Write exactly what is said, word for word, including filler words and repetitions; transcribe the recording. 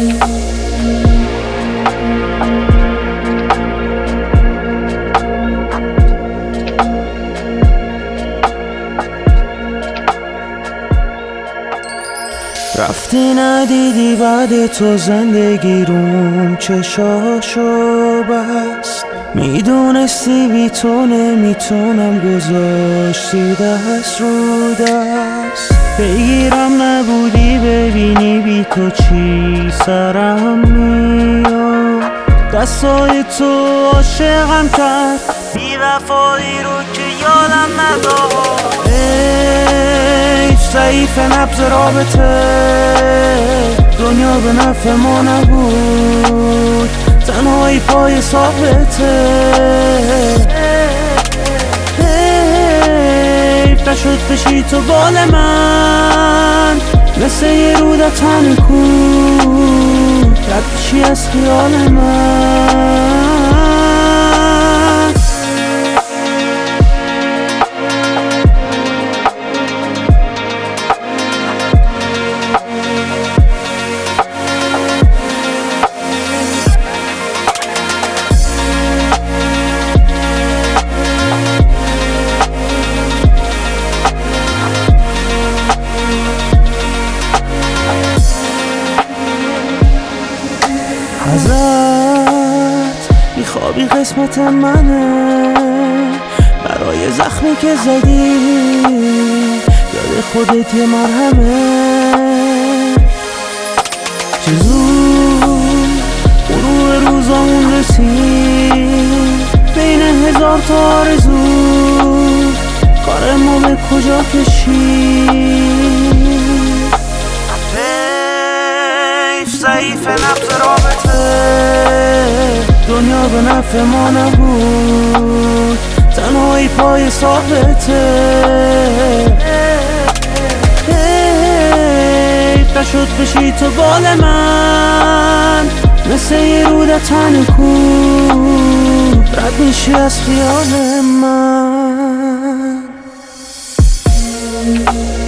رفتی ندیدی بعد تو زندگی روم چشاشو بست، میدونستی بی تو نمیتونم، گذاشتی دست رو دست. بگیرم نبودی ببینی بی تو چی سرم میاد، دستای تو عاشقم کرد، بی وفایی رو که یادم نداد. ضعیف نبض رابطه، دنیا به نفع ما نبود، تنهایی پای ثابته. حیف نشد بشی تو بال من، مثل یه روده تن کود، رد بشی از خیال من. ازت میخوابی قسمت منه، برای زخمی که زدی یاد خودت یه مرهمه. چه زود غروب روزامون رسید، بین هزار تا آرزو کار ما به کجا کشید. ضعیف نبض رابطه، دنیا به نفع ما نبود، تنهایی پای ثابته. حیف نشد بشی تو بال من، مثل یه روده تن کود، رد میشی از خیال من.